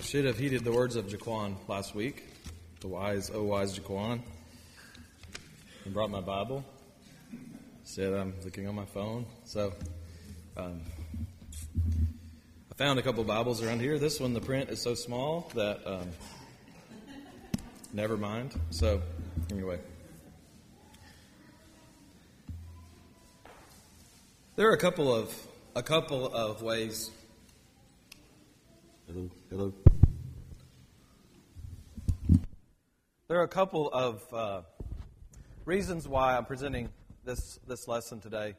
should have heeded the words of Jaquan last week. The wise, oh wise Jaquan. I brought my Bible. Said I'm looking on my phone. So I found a couple Bibles around here. This one, the print is so small that never mind. So anyway. There are a couple of ways. Hello. There are a couple of reasons why I'm presenting this lesson today.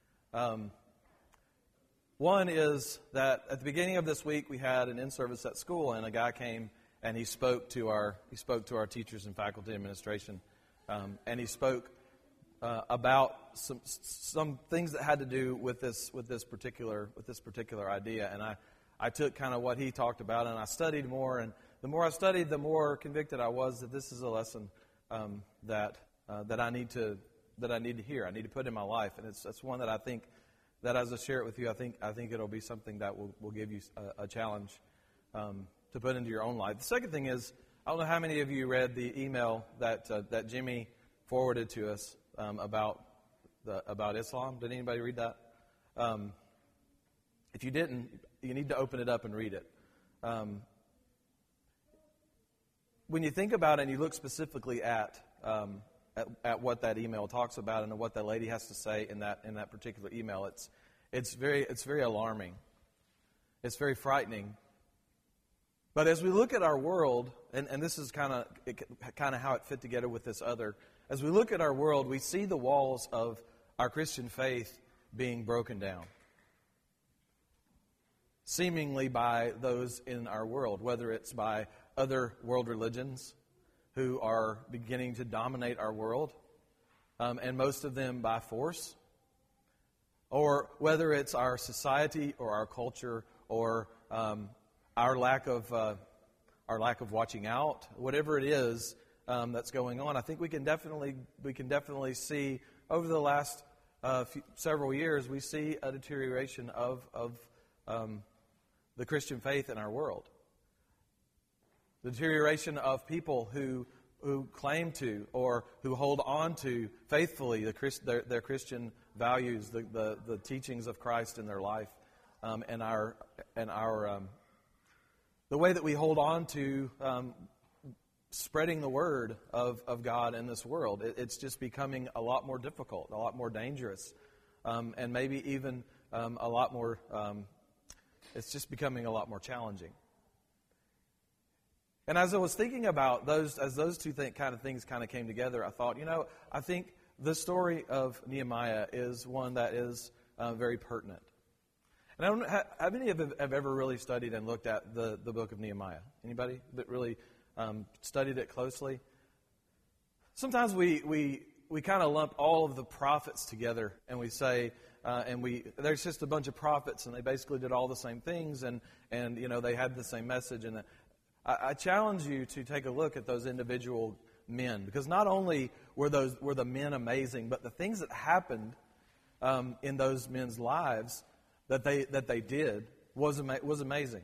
One is that at the beginning of this week we had an in-service at school, and a guy came and he spoke to our teachers and faculty administration, and he spoke about some things that had to do with this particular idea, and I took kind of what he talked about and I studied more, and the more I studied, the more convicted I was that this is a lesson that I need to hear. I need to put in my life, and it's one that I think that as I share it with you, I think it'll be something that will give you a challenge to put into your own life. The second thing is, I don't know how many of you read the email that Jimmy forwarded to us about Islam. Did anybody read that? If you didn't, you need to open it up and read it. When you think about it and you look specifically at what that email talks about and what that lady has to say in that particular email, it's very alarming. It's very frightening. But as we look at our world, and this is kind of how it fit together with this other. As we look at our world, we see the walls of our Christian faith being broken down, seemingly by those in our world, whether it's by other world religions who are beginning to dominate our world, and most of them by force, or whether it's our society or our culture or our lack of watching out, whatever it is that's going on. I think we can definitely see over the last several years, we see a deterioration of the Christian faith in our world. The deterioration of people who claim to or who hold on to faithfully their Christian values, the teachings of Christ in their life, and our the way that we hold on to spreading the word of God in this world. It's just becoming a lot more difficult, a lot more dangerous, and maybe even a lot more. It's just becoming a lot more challenging. And as I was thinking about those two things kind of came together, I thought, I think the story of Nehemiah is one that is very pertinent. And I don't know, how many have ever really studied and looked at the book of Nehemiah? Anybody that really studied it closely? Sometimes we kind of lump all of the prophets together, and we say, there's just a bunch of prophets, and they basically did all the same things, and they had the same message. And I challenge you to take a look at those individual men, because not only were the men amazing, but the things that happened in those men's lives that they did was amazing.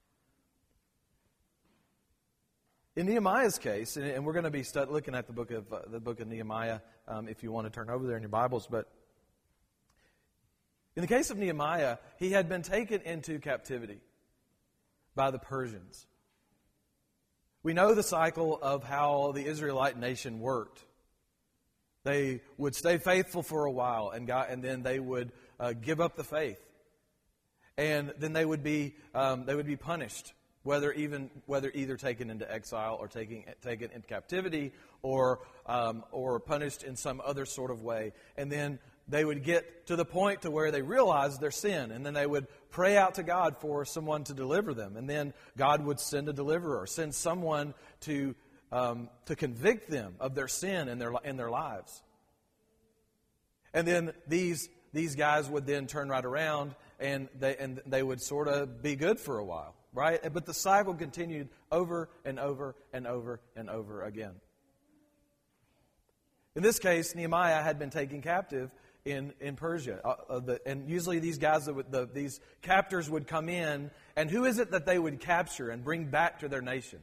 In Nehemiah's case, and we're going to be looking at the book of Nehemiah, if you want to turn over there in your Bibles, but in the case of Nehemiah, he had been taken into captivity by the Persians. We know the cycle of how the Israelite nation worked. They would stay faithful for a while, and then they would give up the faith, and then they would be punished, whether either taken into exile or taken into captivity, or punished in some other sort of way, and then they would get to the point to where they realized their sin, and then they would pray out to God for someone to deliver them, and then God would send a deliverer, send someone to convict them of their sin in their lives. And then these guys would then turn right around, and they would sort of be good for a while, right? But the cycle continued over and over and over and over again. In this case, Nehemiah had been taken captive in Persia. And usually these guys, these captors would come in, and who is it that they would capture and bring back to their nation?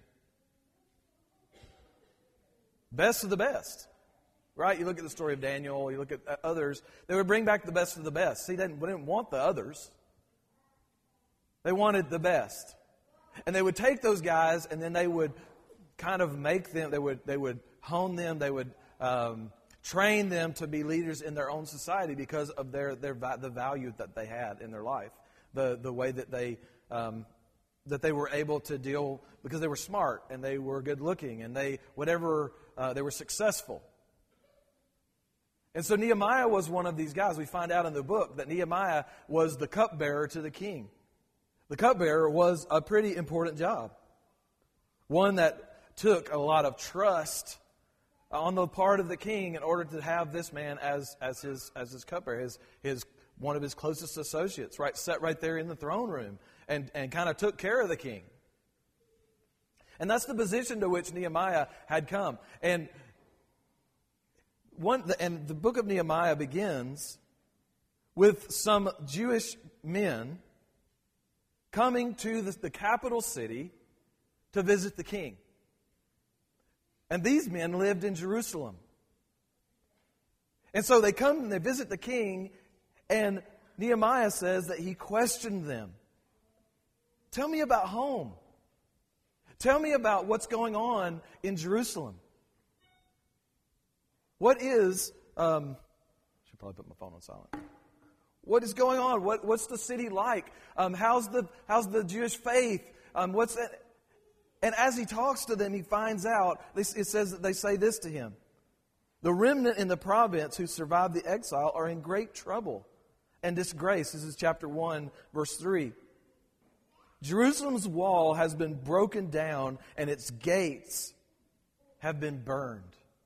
Best of the best. Right? You look at the story of Daniel, you look at others, they would bring back the best of the best. See, they didn't want the others. They wanted the best. And they would take those guys, and then they would kind of make them, they would hone them, they would train them to be leaders in their own society because of the value that they had in their life. The way that they were able to deal, because they were smart, and they were good looking, and they were successful. And so Nehemiah was one of these guys. We find out in the book that Nehemiah was the cupbearer to the king. The cupbearer was a pretty important job. One that took a lot of trust on the part of the king in order to have this man as his cupbearer, his one of his closest associates, right, sat right there in the throne room and kind of took care of the king. And that's the position to which Nehemiah had come. And the book of Nehemiah begins with some Jewish men coming to the capital city to visit the king. And these men lived in Jerusalem. And so they come and they visit the king, and Nehemiah says that he questioned them. Tell me about home. Tell me about what's going on in Jerusalem. What is, should probably put my phone on silent. What is going on? What's the city like? How's the Jewish faith? What's that? And as he talks to them, he finds out, it says that they say this to him. The remnant in the province who survived the exile are in great trouble and disgrace. This is chapter 1, verse 3. Jerusalem's wall has been broken down and its gates have been burned.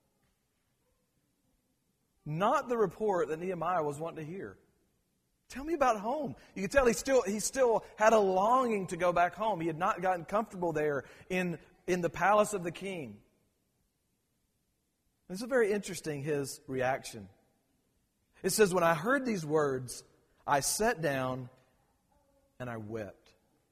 Not the report that Nehemiah was wanting to hear. Tell me about home. You can tell he still had a longing to go back home. He had not gotten comfortable there in the palace of the king. It's very interesting, his reaction. It says, when I heard these words, I sat down and I wept.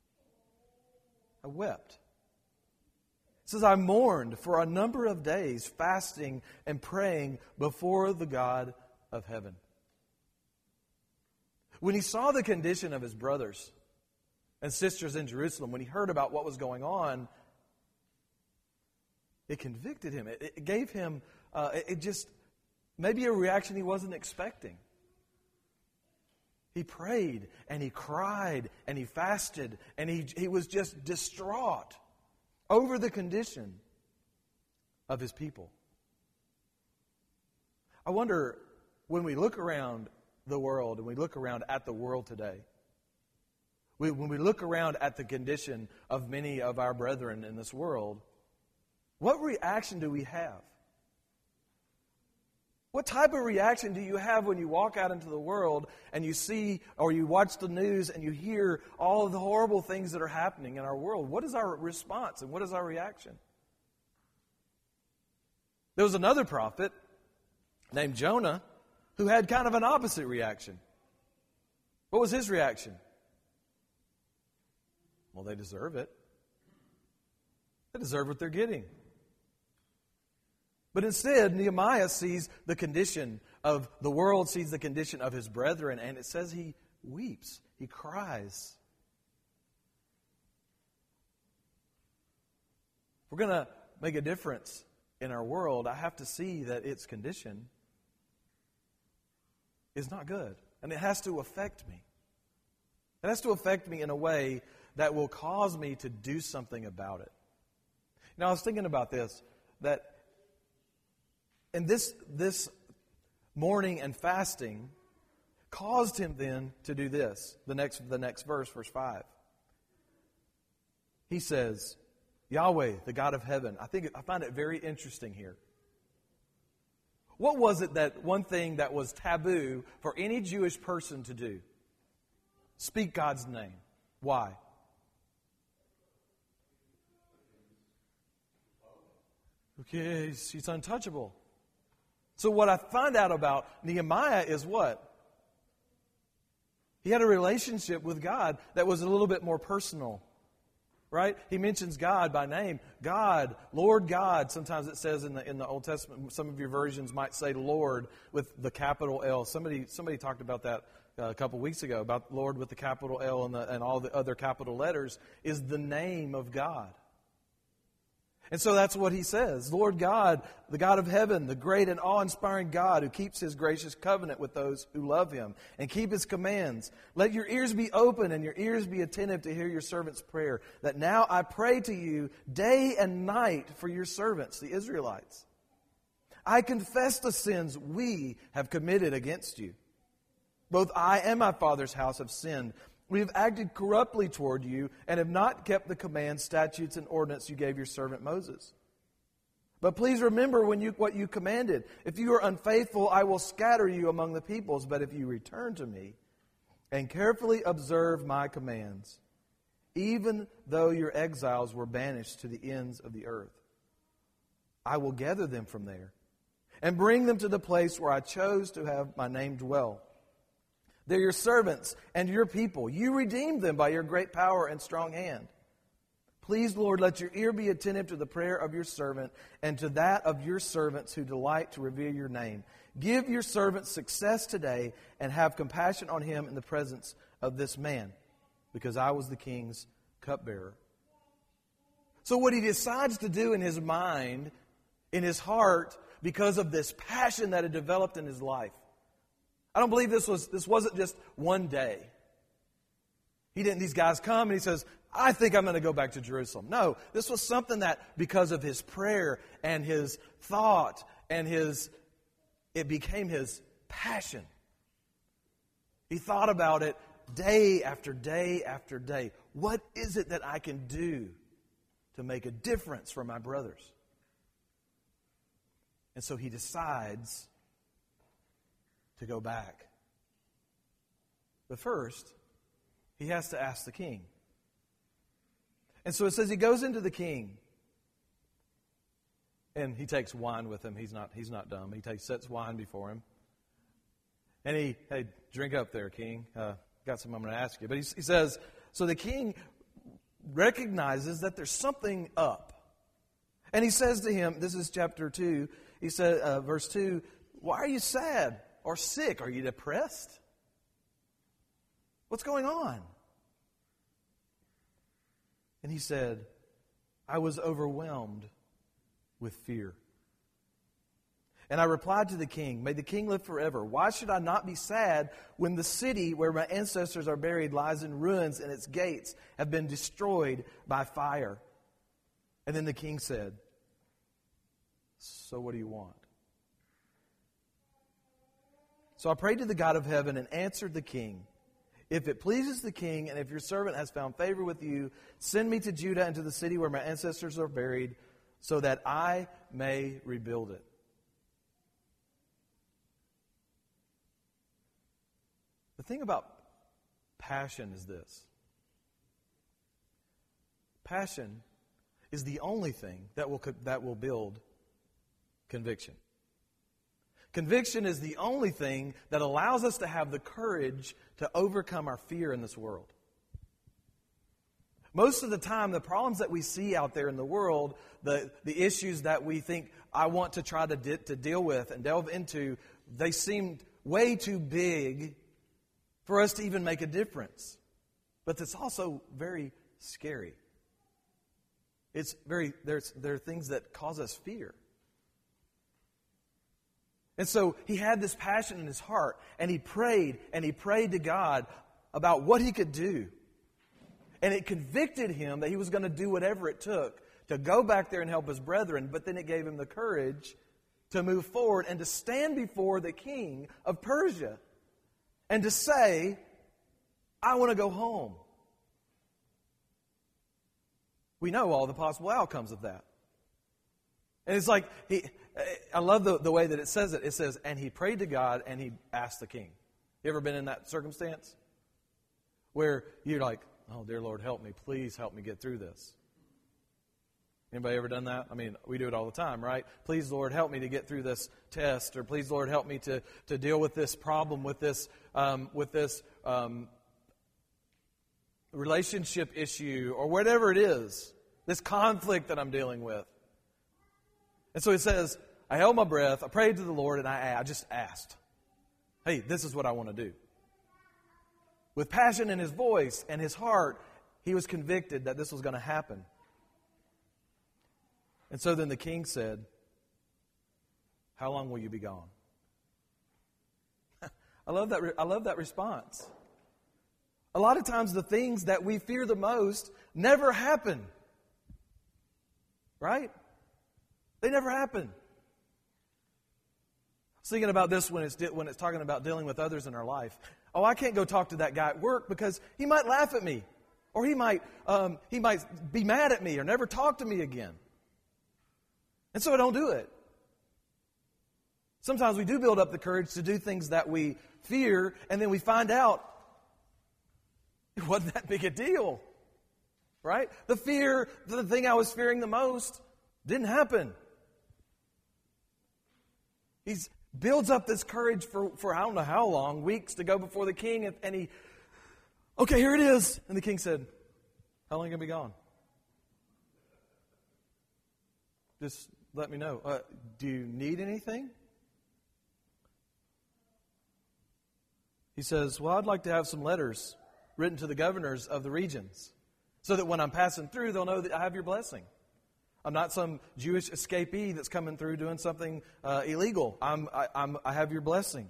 I wept. It says, I mourned for a number of days, fasting and praying before the God of heaven. When he saw the condition of his brothers and sisters in Jerusalem, when he heard about what was going on, it convicted him. It gave him, maybe a reaction he wasn't expecting. He prayed and he cried and he fasted and he was just distraught over the condition of his people. I wonder, when we look around the world and we look around at the world today, when we look around at the condition of many of our brethren in this world, what reaction do we have? What type of reaction do you have when you walk out into the world and you see or you watch the news and you hear all of the horrible things that are happening in our world? What is our response and what is our reaction? There was another prophet named Jonah who had kind of an opposite reaction. What was his reaction? Well, they deserve it. They deserve what they're getting. But instead, Nehemiah sees the condition of the world, sees the condition of his brethren, and it says he weeps, he cries. If we're going to make a difference in our world, I have to see that its condition is not good. And it has to affect me. It has to affect me in a way that will cause me to do something about it. Now, I was thinking about this, that and this mourning and fasting caused him then to do this. The next verse, verse 5. He says, Yahweh, the God of heaven. I find it very interesting here. What was it that one thing that was taboo for any Jewish person to do? Speak God's name. Why? Okay, he's untouchable. So what I find out about Nehemiah is what? He had a relationship with God that was a little bit more personal. Right? He mentions God by name. God, Lord God. Sometimes it says in the Old Testament, some of your versions might say Lord with the capital L. Somebody talked about that a couple weeks ago, about Lord with the capital L and all the other capital letters is the name of God. And so that's what he says. Lord God, the God of heaven, the great and awe-inspiring God who keeps his gracious covenant with those who love him and keep his commands. Let your ears be open and your ears be attentive to hear your servant's prayer. That now I pray to you day and night for your servants, the Israelites. I confess the sins we have committed against you. Both I and my father's house have sinned. We have acted corruptly toward you and have not kept the commands, statutes, and ordinance you gave your servant Moses. But please remember what you commanded. If you are unfaithful, I will scatter you among the peoples. But if you return to me and carefully observe my commands, even though your exiles were banished to the ends of the earth, I will gather them from there and bring them to the place where I chose to have my name dwell. They're your servants and your people. You redeemed them by your great power and strong hand. Please, Lord, let your ear be attentive to the prayer of your servant and to that of your servants who delight to revere your name. Give your servant success today and have compassion on him in the presence of this man, because I was the king's cupbearer. So what he decides to do in his mind, in his heart, because of this passion that had developed in his life, I don't believe this wasn't just one day. These guys come and he says, I think I'm going to go back to Jerusalem. No, this was something that because of his prayer and his thought and it became his passion. He thought about it day after day after day. What is it that I can do to make a difference for my brothers? And so he decides to go back. But first, he has to ask the king. And so it says he goes into the king. And he takes wine with him. He's not dumb. He sets wine before him. And hey, drink up there, king. Got something I'm going to ask you. But he says, so the king recognizes that there's something up. And he says to him, this is chapter 2, he said, verse 2, why are you sad? Or sick? Are you depressed? What's going on? And he said, I was overwhelmed with fear. And I replied to the king, may the king live forever. Why should I not be sad when the city where my ancestors are buried lies in ruins and its gates have been destroyed by fire? And then the king said, so what do you want? So I prayed to the God of heaven and answered the king. If it pleases the king, and if your servant has found favor with you, send me to Judah and to the city where my ancestors are buried, so that I may rebuild it. The thing about passion is this. Passion is the only thing that will build conviction. Conviction is the only thing that allows us to have the courage to overcome our fear in this world. Most of the time, the problems that we see out there in the world, the issues that we think I want to try to deal with and delve into, they seem way too big for us to even make a difference. But it's also very scary. There are things that cause us fear. And so he had this passion in his heart, and he prayed to God about what he could do. And it convicted him that he was going to do whatever it took to go back there and help his brethren, but then it gave him the courage to move forward and to stand before the king of Persia and to say, I want to go home. We know all the possible outcomes of that. And it's like, I love the way that it says it. It says, and he prayed to God and he asked the king. You ever been in that circumstance? Where you're like, oh, dear Lord, help me. Please help me get through this. Anybody ever done that? I mean, we do it all the time, right? Please, Lord, help me to get through this test, or please, Lord, help me to deal with this problem, with this relationship issue, or whatever it is, this conflict that I'm dealing with. And so it says, I held my breath, I prayed to the Lord, and I just asked, hey, this is what I want to do. With passion in his voice and his heart, he was convicted that this was going to happen. And so then the king said, how long will you be gone? I love that response. A lot of times the things that we fear the most never happen. Right? They never happen. I was thinking about this when it's talking about dealing with others in our life. Oh, I can't go talk to that guy at work because he might laugh at me, or he might be mad at me, or never talk to me again. And so I don't do it. Sometimes we do build up the courage to do things that we fear, and then we find out it wasn't that big a deal. Right? The thing I was fearing the most didn't happen. He builds up this courage for I don't know how long, weeks, to go before the king, and he, okay, here it is. And the king said, how long are you going to be gone? Just let me know. Do you need anything? He says, well, I'd like to have some letters written to the governors of the regions, so that when I'm passing through, they'll know that I have your blessing. I'm not some Jewish escapee that's coming through doing something illegal. I have your blessing.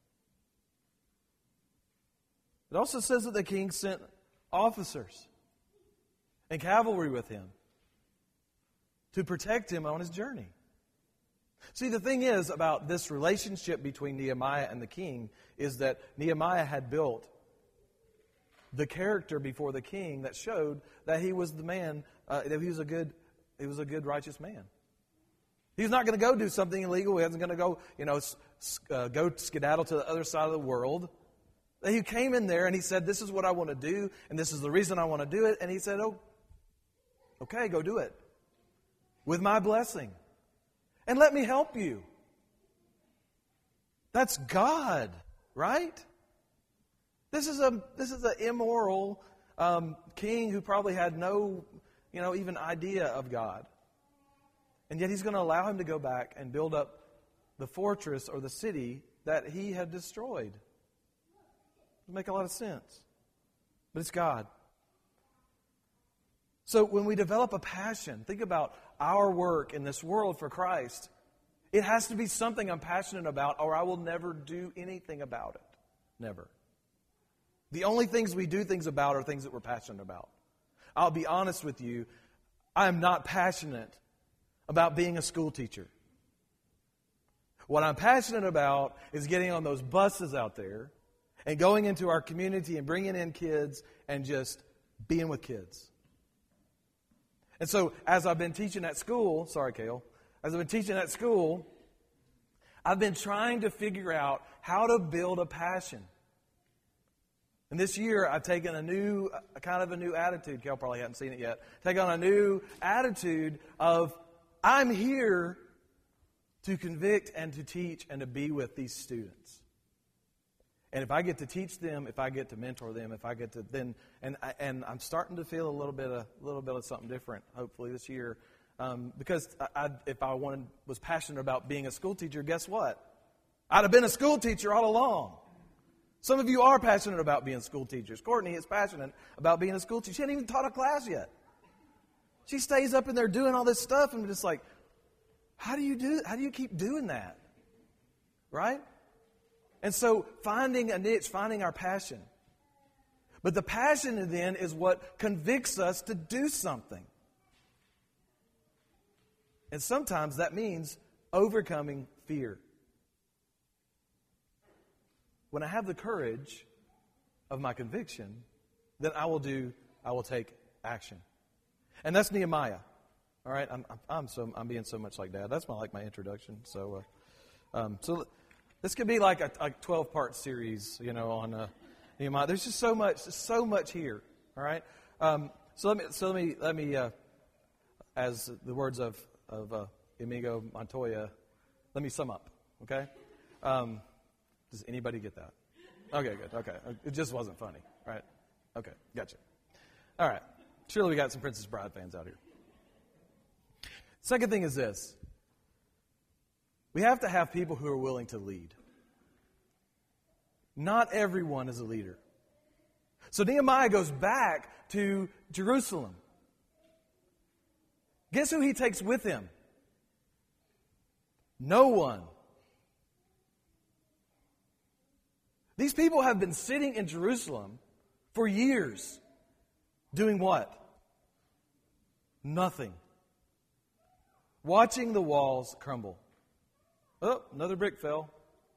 It also says that the king sent officers and cavalry with him to protect him on his journey. See, the thing is about this relationship between Nehemiah and the king is that Nehemiah had built the character before the king that showed that he was the man, that he was a good, righteous man. He's not going to go do something illegal. He wasn't going to go, go skedaddle to the other side of the world. He came in there and he said, this is what I want to do, and this is the reason I want to do it. And he said, oh, okay, go do it. With my blessing. And let me help you. That's God, right? This is an immoral king who probably had no, even idea of God. And yet he's going to allow him to go back and build up the fortress or the city that he had destroyed. Doesn't make a lot of sense. But it's God. So when we develop a passion, think about our work in this world for Christ. It has to be something I'm passionate about, or I will never do anything about it. Never. The only things we do things about are things that we're passionate about. I'll be honest with you, I am not passionate about being a school teacher. What I'm passionate about is getting on those buses out there and going into our community and bringing in kids and just being with kids. And so as I've been teaching at school, sorry, Cale, as I've been teaching at school, I've been trying to figure out how to build a passion. And this year, I've taken a new attitude. Cal probably hadn't seen it yet. Taken on a new attitude of, I'm here to convict and to teach and to be with these students. And if I get to teach them, if I get to mentor them, if I get to then, and I'm starting to feel a little bit of something different. Hopefully this year, because if I was passionate about being a school teacher, guess what? I'd have been a school teacher all along. Some of you are passionate about being school teachers. Courtney is passionate about being a school teacher. She hasn't even taught a class yet. She stays up in there doing all this stuff, and I'm just like, how do you keep doing that? Right? And so finding a niche, finding our passion. But the passion then is what convicts us to do something. And sometimes that means overcoming fear. When I have the courage of my conviction, then I will take action. And that's Nehemiah. All right, I'm being so much like Dad. That's my introduction. So this could be like a 12-part series, on Nehemiah. There's just so much here. All right. So let me as the words of Inigo Montoya, let me sum up, okay? Does anybody get that? Okay, good, okay. It just wasn't funny, right? Okay, gotcha. All right. Surely we got some Princess Bride fans out here. Second thing is this. We have to have people who are willing to lead. Not everyone is a leader. So Nehemiah goes back to Jerusalem. Guess who he takes with him? No one. These people have been sitting in Jerusalem for years. Doing what? Nothing. Watching the walls crumble. Oh, another brick fell.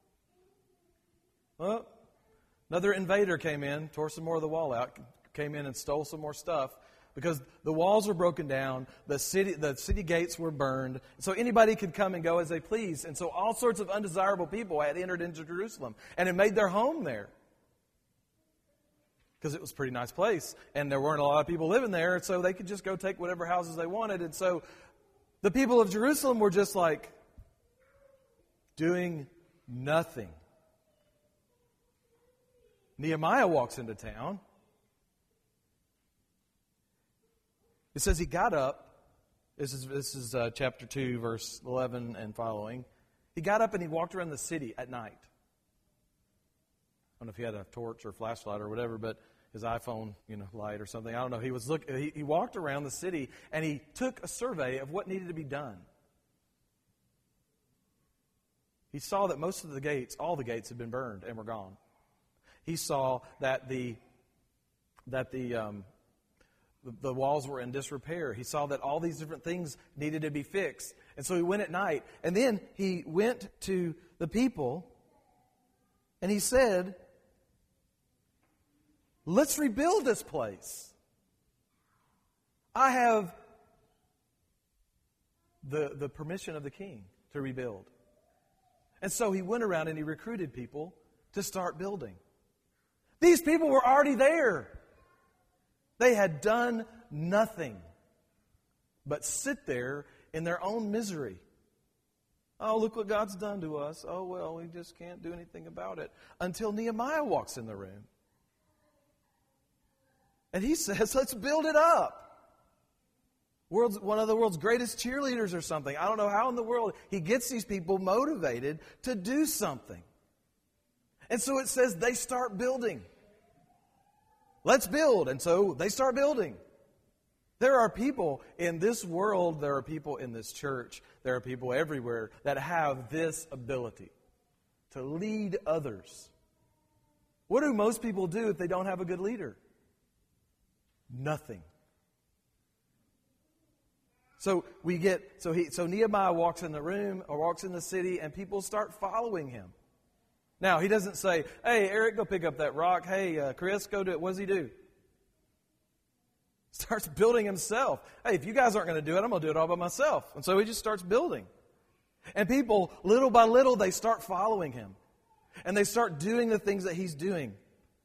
Oh, another invader came in, tore some more of the wall out, came in and stole some more stuff because the walls were broken down, the city gates were burned, so anybody could come and go as they please. And so all sorts of undesirable people had entered into Jerusalem and had made their home there. Because it was a pretty nice place, and there weren't a lot of people living there, so they could just go take whatever houses they wanted. And so the people of Jerusalem were just like doing nothing. Nehemiah walks into town. It says he got up. This is chapter 2, verse 11 and following. He got up and he walked around the city at night. I don't know if he had a torch or flashlight or whatever, but his iPhone, light or something. I don't know. He walked around the city and he took a survey of what needed to be done. He saw that most of the gates, all the gates, had been burned and were gone. He saw that the walls were in disrepair. He saw that all these different things needed to be fixed. And so he went at night. And then he went to the people and he said, let's rebuild this place. I have the permission of the king to rebuild. And so he went around and he recruited people to start building. These people were already there. They had done nothing but sit there in their own misery. Oh, look what God's done to us. Oh, well, we just can't do anything about it. Until Nehemiah walks in the room. And he says, let's build it up. One of the world's greatest cheerleaders or something. I don't know how in the world he gets these people motivated to do something. And so it says they start building. Let's build. And so they start building. There are people in this world, there are people in this church, there are people everywhere that have this ability to lead others. What do most people do if they don't have a good leader? Nothing. So Nehemiah walks in the room or walks in the city and people start following him. Now, he doesn't say, hey, Eric, go pick up that rock. Hey, Chris, go do it. What does he do? Starts building himself. Hey, if you guys aren't going to do it, I'm going to do it all by myself. And so he just starts building. And people, little by little, they start following him. And they start doing the things that he's doing.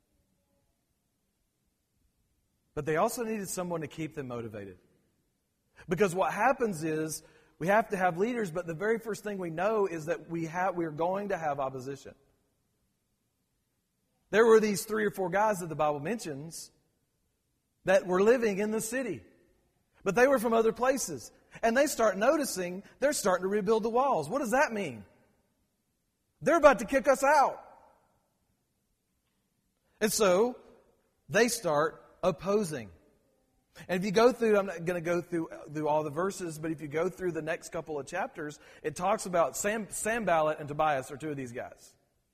But they also needed someone to keep them motivated. Because what happens is we have to have leaders, but the very first thing we know is that we're going to have opposition. There were these 3 or 4 guys that the Bible mentions that were living in the city. But they were from other places. And they start noticing they're starting to rebuild the walls. What does that mean? They're about to kick us out. And so they start opposing. And if you go through, I'm not going to go through all the verses, but if you go through the next couple of chapters, it talks about Sanballat and Tobias are 2 of these guys.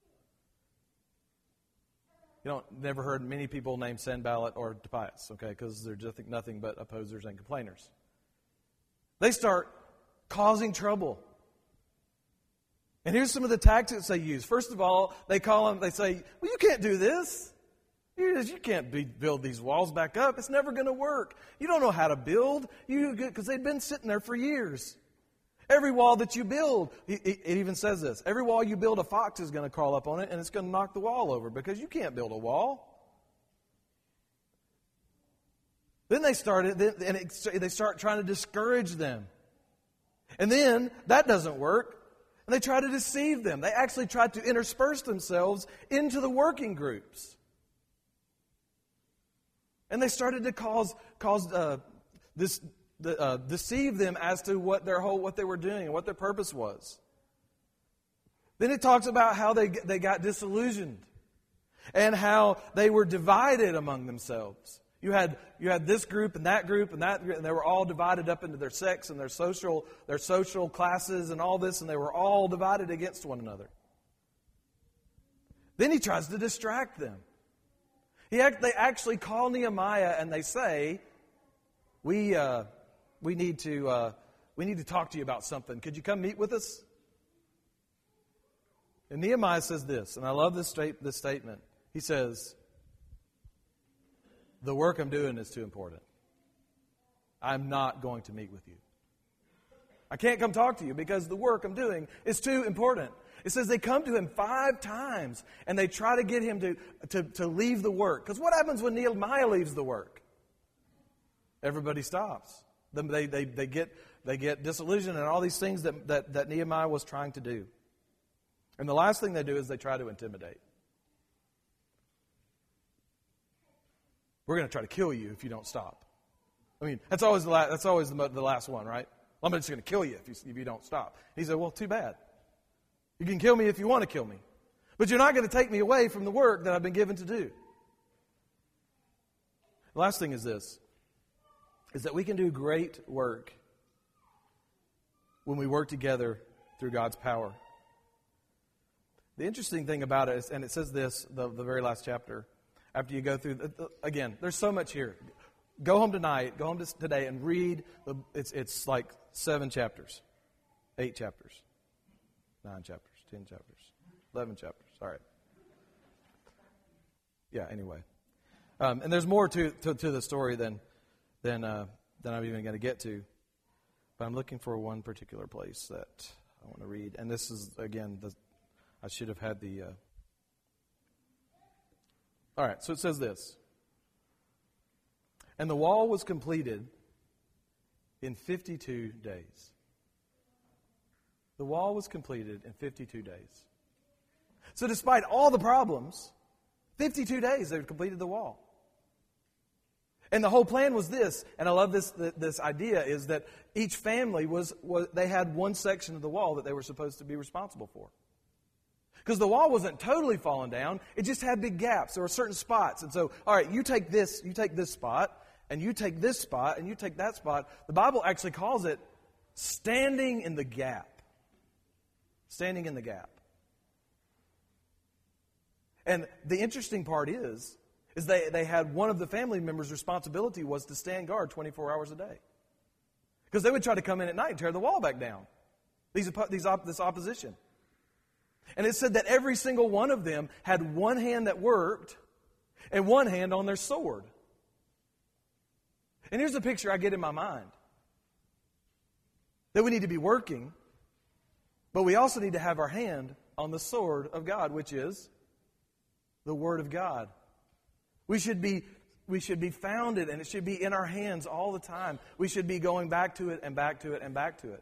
Never heard many people named Sanballat or Tobias, okay, because they're just nothing but opposers and complainers. They start causing trouble. And here's some of the tactics they use. First of all, they say, well, you can't do this. You can't build these walls back up. It's never going to work. You don't know how to build, because they've been sitting there for years. Every wall that you build, it even says this, every wall you build, a fox is going to crawl up on it and it's going to knock the wall over because you can't build a wall. Then they start trying to discourage them. And then that doesn't work. And they try to deceive them. They actually try to intersperse themselves into the working groups. And they started to deceive them as to what they were doing and what their purpose was. Then it talks about how they got disillusioned and how they were divided among themselves. You had this group and that group and that group, and they were all divided up into their sects and their social classes and all this, and they were all divided against one another. Then he tries to distract them. They actually call Nehemiah and they say, "We need to talk to you about something. Could you come meet with us?" And Nehemiah says this, and I love this statement. He says, "The work I'm doing is too important. I'm not going to meet with you. I can't come talk to you because the work I'm doing is too important." It says they come to him 5 times and they try to get him to leave the work. Because what happens when Nehemiah leaves the work? Everybody stops. They get disillusioned and all these things that Nehemiah was trying to do. And the last thing they do is they try to intimidate. "We're going to try to kill you if you don't stop." I mean, that's always the last one, right? "I'm just going to kill you if you don't stop." He said, "Well, too bad. You can kill me if you want to kill me. But you're not going to take me away from the work that I've been given to do." The last thing is this, is that we can do great work when we work together through God's power. The interesting thing about it is, and it says this, the very last chapter, after you go through, again, there's so much here. Go home today and read, it's like 7 chapters, 8 chapters, 9 chapters, 10 chapters, 11 chapters, all right. Yeah, anyway. And there's more to the story than I'm even going to get to. But I'm looking for one particular place that I want to read. And this is, again, I should have had the... All right, so it says this. "And the wall was completed in 52 days." The wall was completed in 52 days. So despite all the problems, 52 days they've completed the wall. And the whole plan was this, and I love this idea, is that each family they had one section of the wall that they were supposed to be responsible for. Because the wall wasn't totally fallen down, it just had big gaps. There were certain spots. And so, all right, you take this spot, and you take this spot, and you take that spot. The Bible actually calls it standing in the gap. Standing in the gap. And the interesting part is they had one of the family members' responsibility was to stand guard 24 hours a day. Because they would try to come in at night and tear the wall back down. This opposition. And it said that every single one of them had one hand that worked and one hand on their sword. And here's the picture I get in my mind. That we need to be working, but we also need to have our hand on the sword of God, which is the Word of God. We should be founded, and it should be in our hands all the time. We should be going back to it and back to it and back to it.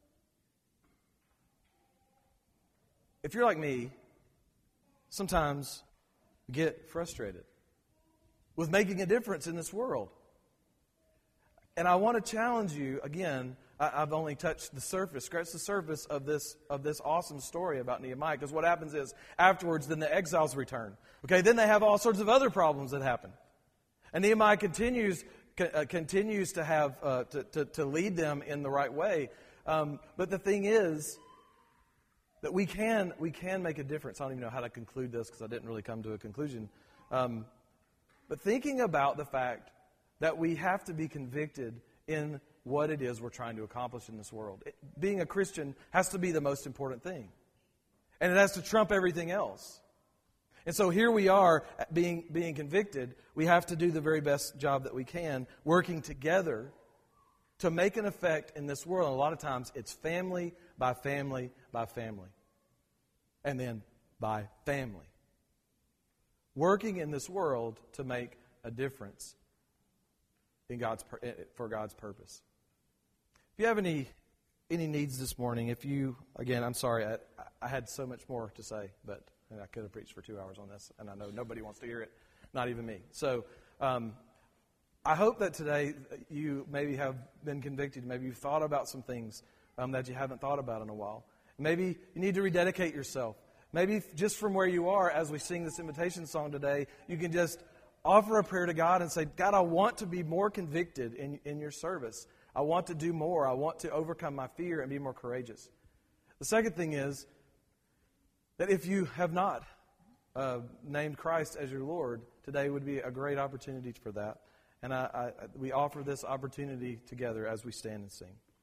If you're like me, sometimes you get frustrated with making a difference in this world. And I want to challenge you, again, I've only touched the surface, scratched the surface of this awesome story about Nehemiah. Because what happens is, afterwards, then the exiles return. Okay, then they have all sorts of other problems that happen. And Nehemiah continues to have to lead them in the right way. But the thing is that we can make a difference. I don't even know how to conclude this because I didn't really come to a conclusion. But thinking about the fact that we have to be convicted in what it is we're trying to accomplish in this world. Being a Christian has to be the most important thing. And it has to trump everything else. And so here we are being convicted. We have to do the very best job that we can, working together to make an effect in this world. And a lot of times it's family by family by family. And then by family. Working in this world to make a difference. for God's purpose. If you have any needs this morning, again, I'm sorry, I had so much more to say, but I could have preached for 2 hours on this, and I know nobody wants to hear it, not even me. So I hope that today you maybe have been convicted. Maybe you've thought about some things that you haven't thought about in a while. Maybe you need to rededicate yourself. Maybe just from where you are, as we sing this invitation song today, you can just offer a prayer to God and say, God, I want to be more convicted in your service. I want to do more. I want to overcome my fear and be more courageous. The second thing is that if you have not named Christ as your Lord, today would be a great opportunity for that. And we offer this opportunity together as we stand and sing.